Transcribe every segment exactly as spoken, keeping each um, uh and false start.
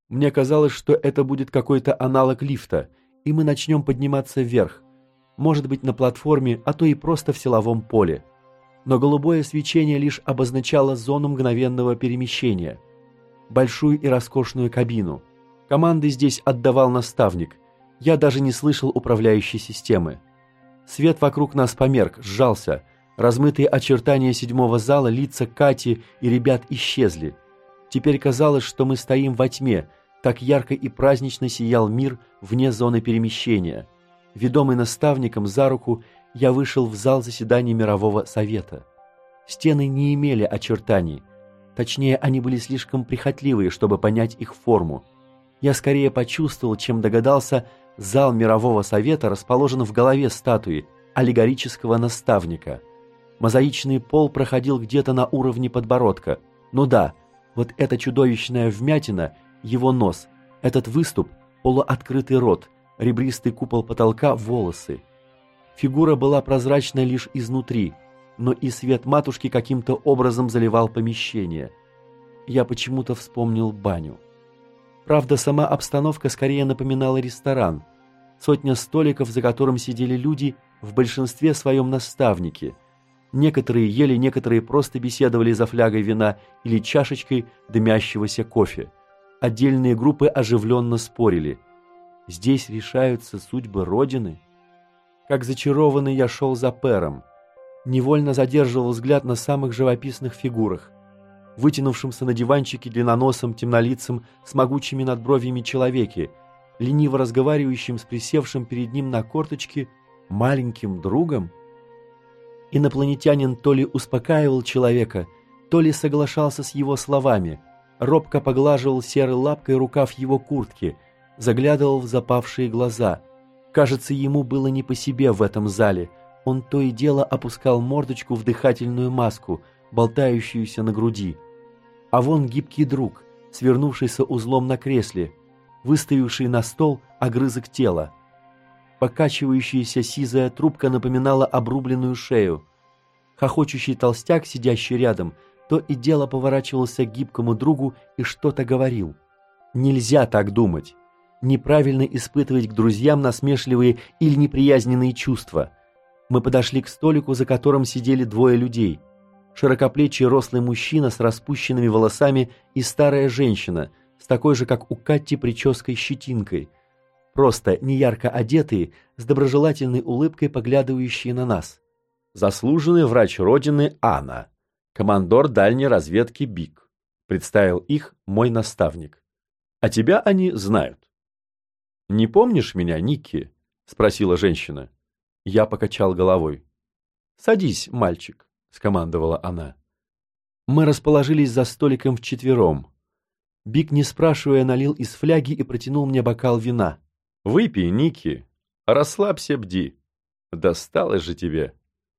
Мне казалось, что это будет какой-то аналог лифта, и мы начнем подниматься вверх, может быть, на платформе, а то и просто в силовом поле. Но голубое свечение лишь обозначало зону мгновенного перемещения. Большую и роскошную кабину. Команды здесь отдавал наставник. Я даже не слышал управляющей системы. Свет вокруг нас померк, сжался. Размытые очертания седьмого зала, лица Кати и ребят исчезли. Теперь казалось, что мы стоим во тьме. Так ярко и празднично сиял мир вне зоны перемещения. Ведомый наставником за руку, я вышел в зал заседаний Мирового Совета. Стены не имели очертаний. Точнее, они были слишком прихотливые, чтобы понять их форму. Я скорее почувствовал, чем догадался, зал Мирового Совета расположен в голове статуи, аллегорического наставника. Мозаичный пол проходил где-то на уровне подбородка. Ну да, вот эта чудовищная вмятина, его нос, этот выступ, полуоткрытый рот, ребристый купол потолка, волосы. Фигура была прозрачна лишь изнутри, но и свет матушки каким-то образом заливал помещение. Я почему-то вспомнил баню. Правда, сама обстановка скорее напоминала ресторан. Сотня столиков, за которым сидели люди, в большинстве своем наставники. Некоторые ели, некоторые просто беседовали за флягой вина или чашечкой дымящегося кофе. Отдельные группы оживленно спорили. Здесь решаются судьбы Родины. Как зачарованный я шел за Пером. Невольно задерживал взгляд на самых живописных фигурах. Вытянувшемся на диванчике длинноносом, темнолицем, с могучими надбровьями человеке, лениво разговаривающим с присевшим перед ним на корточке маленьким другом. Инопланетянин то ли успокаивал человека, то ли соглашался с его словами, робко поглаживал серой лапкой рукав его куртки, заглядывал в запавшие глаза. Кажется, ему было не по себе в этом зале. Он то и дело опускал мордочку в дыхательную маску, болтающуюся на груди. А вон гибкий друг, свернувшийся узлом на кресле, выставивший на стол огрызок тела. Покачивающаяся сизая трубка напоминала обрубленную шею. Хохочущий толстяк, сидящий рядом, то и дело поворачивался к гибкому другу и что-то говорил. Нельзя так думать. Неправильно испытывать к друзьям насмешливые или неприязненные чувства. Мы подошли к столику, за которым сидели двое людей. Широкоплечий рослый мужчина с распущенными волосами и старая женщина, с такой же, как у Катти, прической-щетинкой. Просто неярко одетые, с доброжелательной улыбкой поглядывающие на нас. Заслуженный врач Родины Анна, командор дальней разведки Бик, представил их мой наставник. А тебя они знают. «Не помнишь меня, Никки?» — спросила женщина. Я покачал головой. «Садись, мальчик», — скомандовала она. Мы расположились за столиком вчетвером. Бик, не спрашивая, налил из фляги и протянул мне бокал вина. «Выпей, Никки, расслабься, бди. Досталось же тебе».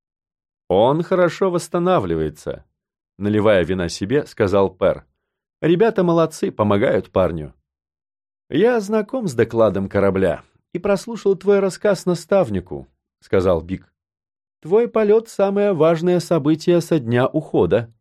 «Он хорошо восстанавливается», — наливая вина себе, сказал Пер. «Ребята молодцы, помогают парню». «Я знаком с докладом корабля и прослушал твой рассказ наставнику», — сказал Бик. «Твой полет — самое важное событие со дня ухода».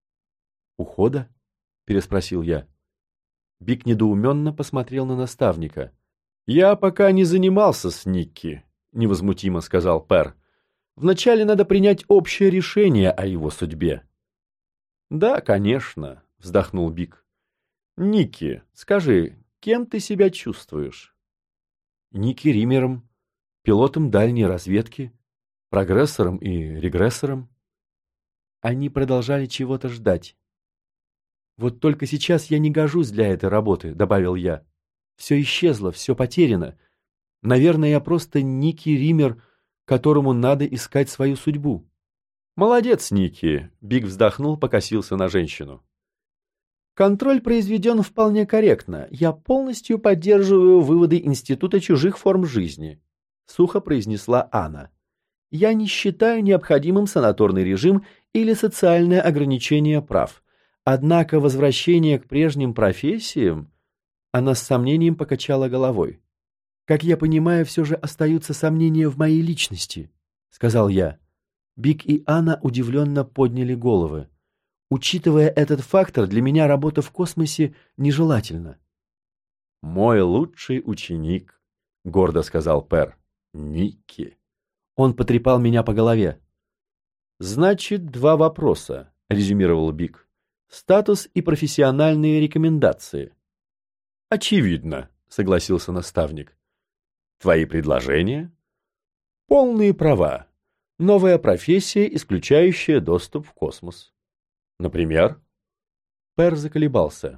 «Ухода?» — переспросил я. Бик недоуменно посмотрел на наставника. «Я пока не занимался с Никки», — невозмутимо сказал Пер. «Вначале надо принять общее решение о его судьбе». «Да, конечно», — вздохнул Бик. «Никки, скажи, кем ты себя чувствуешь?» «Никки Римером, пилотом дальней разведки, прогрессором и регрессором». Они продолжали чего-то ждать. «Вот только сейчас я не гожусь для этой работы», — добавил я. «Все исчезло, все потеряно. Наверное, я просто Никки Ример, которому надо искать свою судьбу». «Молодец, Никки», — Биг вздохнул, покосился на женщину. «Контроль произведен вполне корректно. Я полностью поддерживаю выводы Института чужих форм жизни», — сухо произнесла Анна. «Я не считаю необходимым санаторный режим или социальное ограничение прав. Однако возвращение к прежним профессиям...» Она с сомнением покачала головой. «Как я понимаю, все же остаются сомнения в моей личности», — сказал я. Биг и Анна удивленно подняли головы. Учитывая этот фактор, для меня работа в космосе нежелательна. «Мой лучший ученик», — гордо сказал Пер. «Никки». Он потрепал меня по голове. «Значит, два вопроса», — резюмировал Биг. «Статус и профессиональные рекомендации». «Очевидно», — согласился наставник. «Твои предложения?» «Полные права. Новая профессия, исключающая доступ в космос». «Например?» Пер заколебался.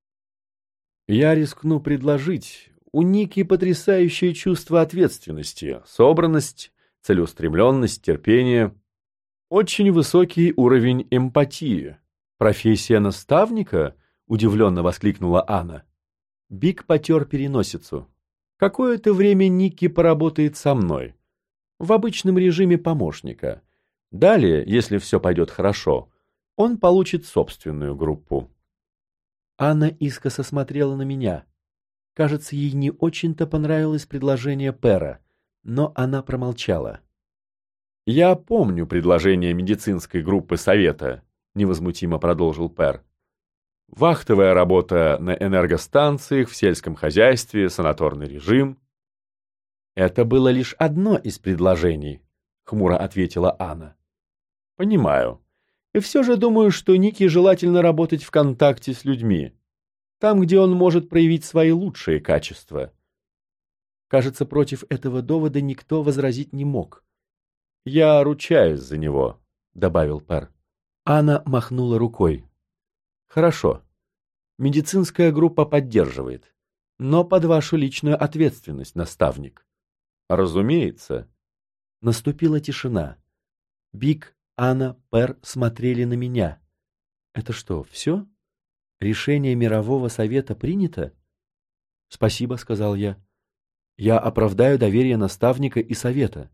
«Я рискну предложить. У Ники потрясающее чувство ответственности, собранность, целеустремленность, терпение, очень высокий уровень эмпатии. Профессия наставника?» — удивленно воскликнула Анна. Биг потер переносицу. «Какое-то время Ники поработает со мной. В обычном режиме помощника. Далее, если все пойдет хорошо, он получит собственную группу». Анна искоса смотрела на меня. Кажется, ей не очень-то понравилось предложение Пера, но она промолчала. «Я помню предложение медицинской группы совета», — невозмутимо продолжил Пер. «Вахтовая работа на энергостанциях, в сельском хозяйстве, санаторный режим». «Это было лишь одно из предложений», — хмуро ответила Анна. «Понимаю. И все же думаю, что Нике желательно работать в контакте с людьми, там, где он может проявить свои лучшие качества». Кажется, против этого довода никто возразить не мог. «Я ручаюсь за него», — добавил Пер. Анна махнула рукой. «Хорошо. Медицинская группа поддерживает, но под вашу личную ответственность, наставник». «Разумеется». Наступила тишина. Биг, Анна, Пер смотрели на меня. «Это что, все? Решение мирового совета принято?» «Спасибо», — сказал я. «Я оправдаю доверие наставника и совета».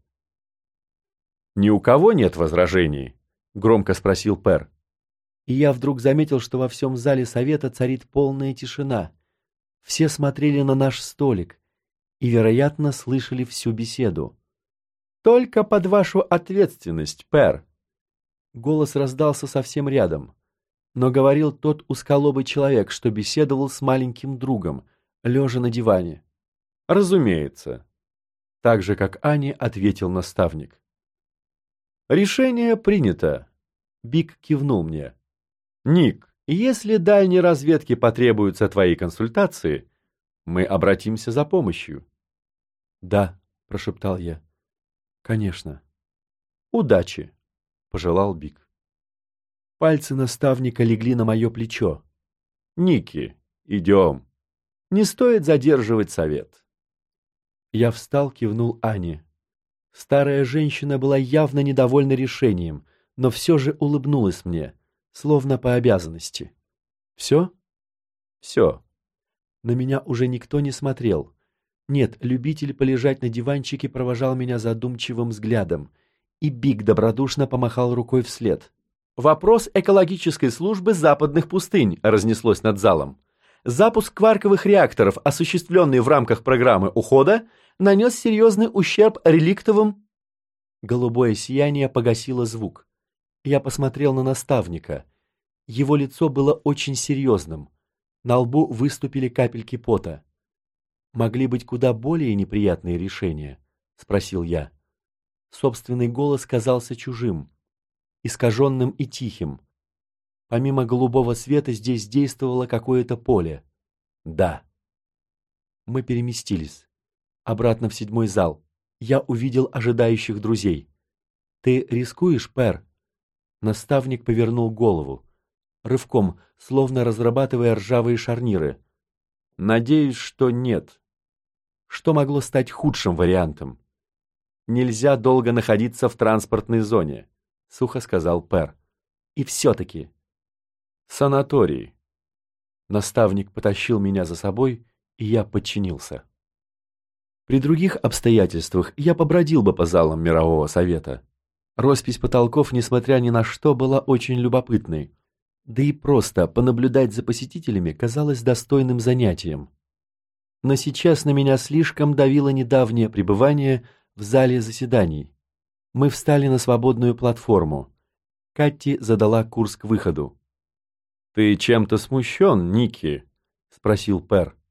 «Ни у кого нет возражений?» — громко спросил Пер. И я вдруг заметил, что во всем зале совета царит полная тишина. Все смотрели на наш столик и, вероятно, слышали всю беседу. «Только под вашу ответственность, Пер!» Голос раздался совсем рядом, но говорил тот узколобый человек, что беседовал с маленьким другом, лежа на диване. «Разумеется», — так же, как Ане, ответил наставник. «Решение принято», — Биг кивнул мне. «Ник, если дальней разведке потребуются твои консультации, мы обратимся за помощью». «Да», — прошептал я. «Конечно». «Удачи», — пожелал Биг. Пальцы наставника легли на мое плечо. «Ники, идем. Не стоит задерживать совет». Я встал, кивнул Ане. Старая женщина была явно недовольна решением, но все же улыбнулась мне, словно по обязанности. «Все?» «Все». На меня уже никто не смотрел. Нет, любитель полежать на диванчике провожал меня задумчивым взглядом, и Биг добродушно помахал рукой вслед. «Вопрос экологической службы западных пустынь» разнеслось над залом. Запуск кварковых реакторов, осуществленный в рамках программы ухода, нанес серьезный ущерб реликтовым... Голубое сияние погасило звук. Я посмотрел на наставника. Его лицо было очень серьезным. На лбу выступили капельки пота. «Могли быть куда более неприятные решения?» — спросил я. Собственный голос казался чужим, искаженным и тихим. Помимо голубого света здесь действовало какое-то поле. Да. Мы переместились. Обратно в седьмой зал. Я увидел ожидающих друзей. «Ты рискуешь, Пер?» Наставник повернул голову. Рывком, словно разрабатывая ржавые шарниры. «Надеюсь, что нет». Что могло стать худшим вариантом? «Нельзя долго находиться в транспортной зоне», — сухо сказал Пер. «И все-таки...» «Санаторий». Наставник потащил меня за собой, и я подчинился. При других обстоятельствах я побродил бы по залам Мирового Совета. Роспись потолков, несмотря ни на что, была очень любопытной. Да и просто понаблюдать за посетителями казалось достойным занятием. Но сейчас на меня слишком давило недавнее пребывание в зале заседаний. Мы встали на свободную платформу. Катти задала курс к выходу. «Ты чем-то смущен, Ники?» — спросил Пер.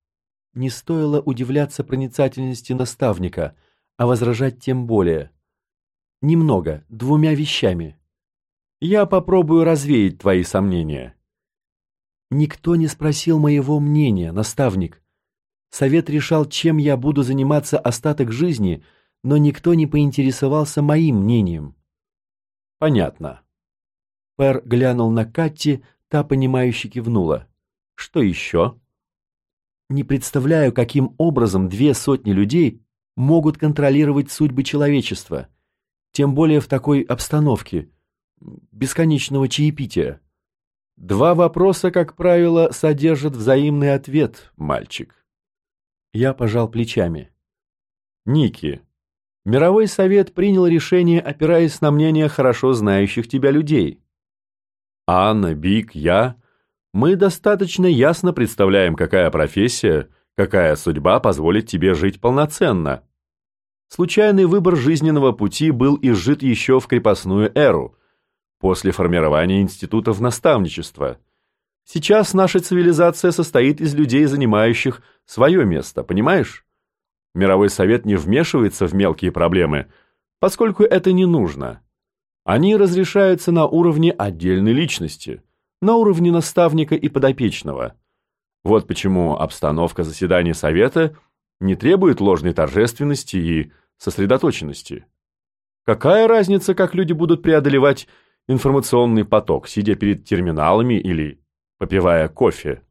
Не стоило удивляться проницательности наставника, а возражать тем более. Немного, двумя вещами. Я попробую развеять твои сомнения. Никто не спросил моего мнения, наставник. Совет решал, чем я буду заниматься остаток жизни, но никто не поинтересовался моим мнением. Понятно. Пэр глянул на Катти, та понимающе кивнула. Что еще? Не представляю, каким образом две сотни людей могут контролировать судьбы человечества, тем более в такой обстановке бесконечного чаепития. Два вопроса, как правило, содержат взаимный ответ, мальчик. Я пожал плечами. Ники, Мировой совет принял решение, опираясь на мнение хорошо знающих тебя людей. Анна, Биг, я... Мы достаточно ясно представляем, какая профессия, какая судьба позволит тебе жить полноценно. Случайный выбор жизненного пути был изжит еще в крепостную эру, после формирования институтов наставничества. Сейчас наша цивилизация состоит из людей, занимающих свое место, понимаешь? Мировой совет не вмешивается в мелкие проблемы, поскольку это не нужно. Они разрешаются на уровне отдельной личности, на уровне наставника и подопечного. Вот почему обстановка заседаний совета не требует ложной торжественности и сосредоточенности. Какая разница, как люди будут преодолевать информационный поток, сидя перед терминалами или попивая кофе?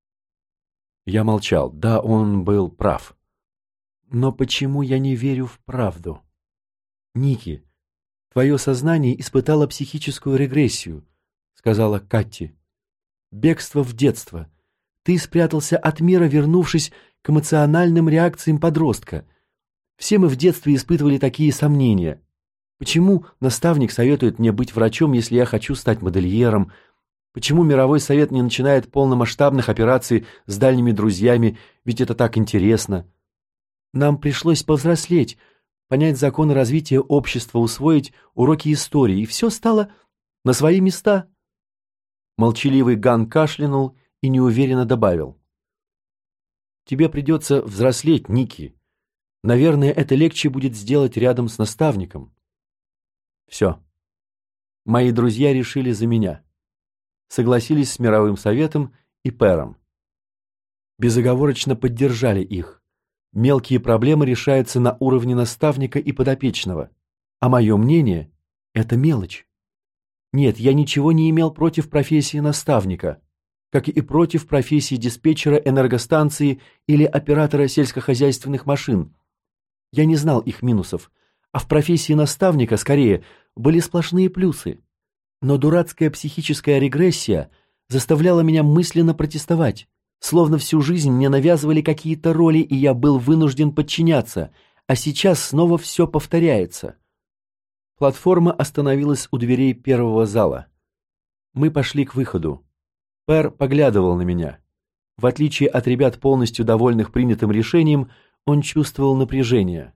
Я молчал. Да, он был прав. Но почему я не верю в правду? Ники, твое сознание испытало психическую регрессию, сказала Катти. Бегство в детство. Ты спрятался от мира, вернувшись к эмоциональным реакциям подростка. Все мы в детстве испытывали такие сомнения. Почему наставник советует мне быть врачом, если я хочу стать модельером? Почему Мировой совет не начинает полномасштабных операций с дальними друзьями, ведь это так интересно? Нам пришлось повзрослеть, понять законы развития общества, усвоить уроки истории, и все стало на свои места. Молчаливый Ган кашлянул и неуверенно добавил. Тебе придется взрослеть, Ники. Наверное, это легче будет сделать рядом с наставником. Все. Мои друзья решили за меня. Согласились с Мировым советом и Пэром. Безоговорочно поддержали их. Мелкие проблемы решаются на уровне наставника и подопечного. А мое мнение – это мелочь. Нет, я ничего не имел против профессии наставника, как и против профессии диспетчера энергостанции или оператора сельскохозяйственных машин. Я не знал их минусов, а в профессии наставника, скорее, были сплошные плюсы. Но дурацкая психическая регрессия заставляла меня мысленно протестовать. Словно всю жизнь мне навязывали какие-то роли, и я был вынужден подчиняться, а сейчас снова все повторяется. Платформа остановилась у дверей первого зала. Мы пошли к выходу. Пэр поглядывал на меня. В отличие от ребят, полностью довольных принятым решением, он чувствовал напряжение.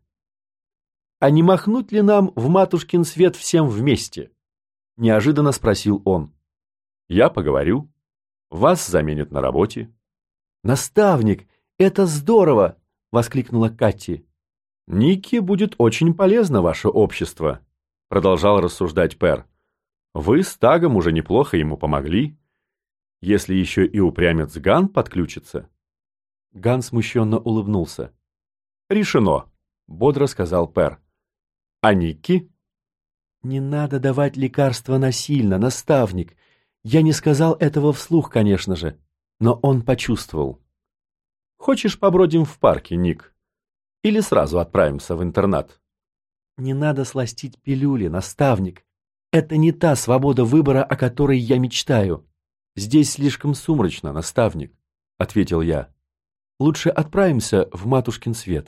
«А не махнуть ли нам в матушкин свет всем вместе?» — неожиданно спросил он. «Я поговорю. Вас заменят на работе». «Наставник, это здорово!» — воскликнула Катти. «Нике будет очень полезно ваше общество», — продолжал рассуждать Пэр. «Вы с Тагом уже неплохо ему помогли. Если еще и упрямец Ган подключится». Ган смущенно улыбнулся. «Решено», — бодро сказал Пэр. «А Никки?» «Не надо давать лекарства насильно, наставник. Я не сказал этого вслух, конечно же. Но он почувствовал. «Хочешь, побродим в парке, Ник? Или сразу отправимся в интернат?» «Не надо сластить пилюли, наставник. Это не та свобода выбора, о которой я мечтаю. Здесь слишком сумрачно, наставник», — ответил я. «Лучше отправимся в матушкин свет».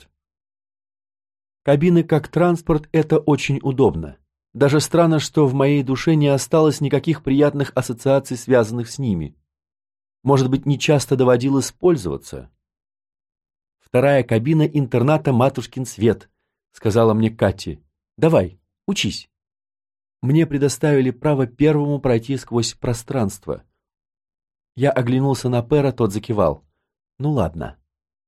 Кабины как транспорт — это очень удобно. Даже странно, что в моей душе не осталось никаких приятных ассоциаций, связанных с ними. Может быть, нечасто доводилось пользоваться. «Вторая кабина интерната «Матушкин свет», — сказала мне Катти. «Давай, учись». Мне предоставили право первому пройти сквозь пространство. Я оглянулся на Пэра, тот закивал. «Ну ладно».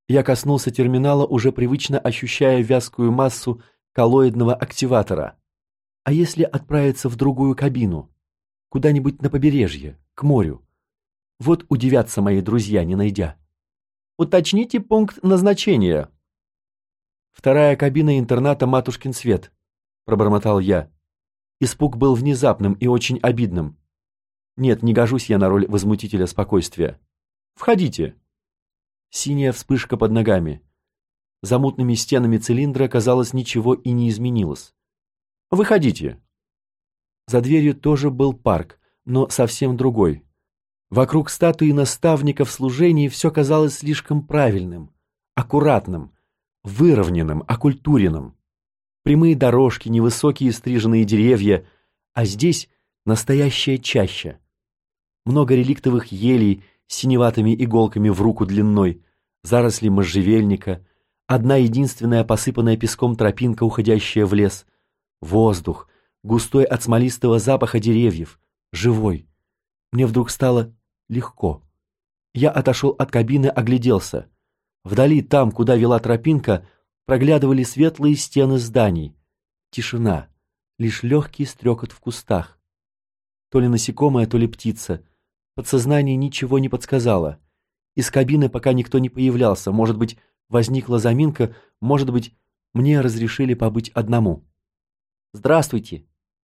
Я коснулся терминала, уже привычно ощущая вязкую массу коллоидного активатора. А если отправиться в другую кабину? Куда-нибудь на побережье, к морю? Вот удивятся мои друзья, не найдя. Уточните пункт назначения. Вторая кабина интерната «Матушкин свет», пробормотал я. Испуг был внезапным и очень обидным. Нет, не гожусь я на роль возмутителя спокойствия. Входите. Синяя вспышка под ногами. За мутными стенами цилиндра, казалось, ничего и не изменилось. Выходите. За дверью тоже был парк, но совсем другой. Вокруг статуи наставника в служении все казалось слишком правильным, аккуратным, выровненным, окультуренным. Прямые дорожки, невысокие стриженные деревья, а здесь настоящая чаща. Много реликтовых елей с синеватыми иголками в руку длиной, заросли можжевельника, одна единственная посыпанная песком тропинка, уходящая в лес. Воздух, густой от смолистого запаха деревьев, живой. Мне вдруг стало легко. Я отошел от кабины, огляделся. Вдали, там, куда вела тропинка, проглядывали светлые стены зданий. Тишина, лишь легкий стрекот в кустах. То ли насекомое, то ли птица. Подсознание ничего не подсказало. Из кабины пока никто не появлялся. Может быть, возникла заминка, может быть, мне разрешили побыть одному. «Здравствуйте!»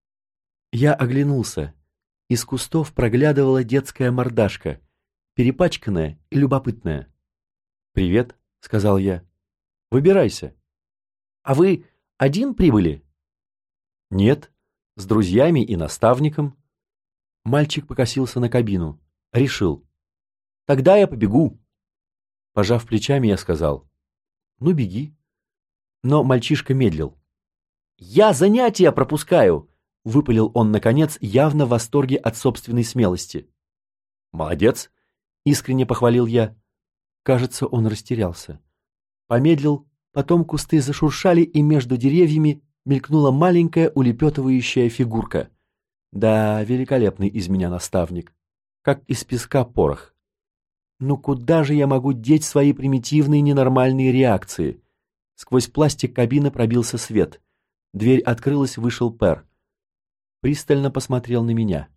Я оглянулся. Из кустов проглядывала детская мордашка, перепачканная и любопытная. «Привет», — сказал я. «Выбирайся». «А вы один прибыли?» «Нет, с друзьями и наставником». Мальчик покосился на кабину. Решил. «Тогда я побегу». Пожав плечами, я сказал. «Ну, беги». Но мальчишка медлил. «Я занятия пропускаю!» — выпалил он, наконец, явно в восторге от собственной смелости. «Молодец!» — искренне похвалил я. Кажется, он растерялся. Помедлил, потом кусты зашуршали, и между деревьями мелькнула маленькая улепетывающая фигурка. Да, великолепный из меня наставник. Как из песка порох. Ну куда же я могу деть свои примитивные ненормальные реакции? Сквозь пластик кабины пробился свет. Дверь открылась, вышел Пер. Пристально посмотрел на меня.